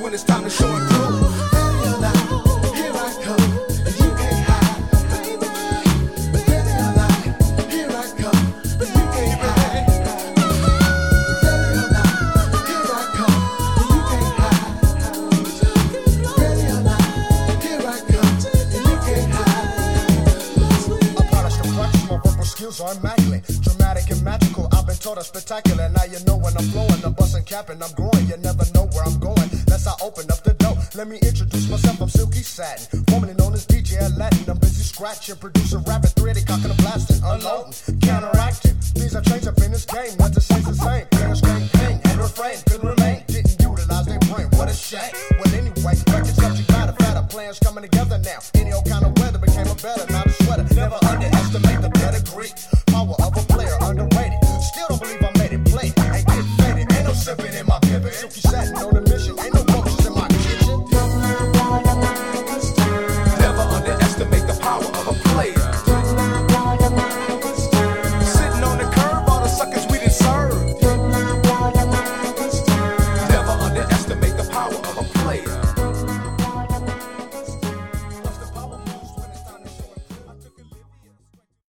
when it's time to show and prove. Ready or not, here I come, and you can't hide. Ready or not, here I come, and you can't hide. Ready or not, here I come, and you can't hide. Ready or not, here I come, and you can't hide. I polish the practice, my verbal skills are immaculate, dramatic and magical. I've been taught I'm spectacular. Now you know when I'm flowing, I'm busting cap and I'm growing. You never know where I'm going. That's how I open up the door. Let me introduce myself. I'm Silky Satin, formerly known as DJ Aladdin. I'm busy scratching, producing, rapping, 3D cocking and blasting, unloading, counteracting. Things have changed up in this game. Not to say the same. Players can't hang and refrain, couldn't remain. Didn't utilize their brain. What a shame. Well, anyway, record subject matter, fatter plans coming together now. Any old kind of weather became a better, not a sweater. Never underestimate the pedigree. Power of a player, underrated. Still don't believe I made it play. Ain't getting faded. Ain't no sipping in my pivot. Silky Satin on a mission. Ain't no